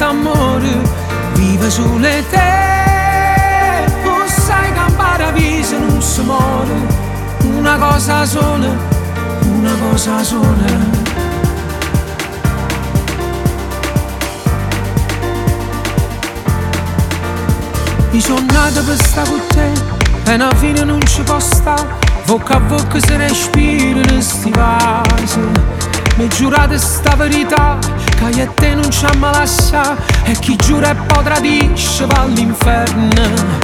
d'amore, vive sulle te. O sai campare a vita non si muore, una cosa sola, una cosa sola. Io sono nato per sta con te e alla fine non ci può sta. Bocca a bocca si respira in sti vasi. Mi giurate sta verità, che io e te non ci amma lascià. E chi giura e poi tradisce va all'inferno.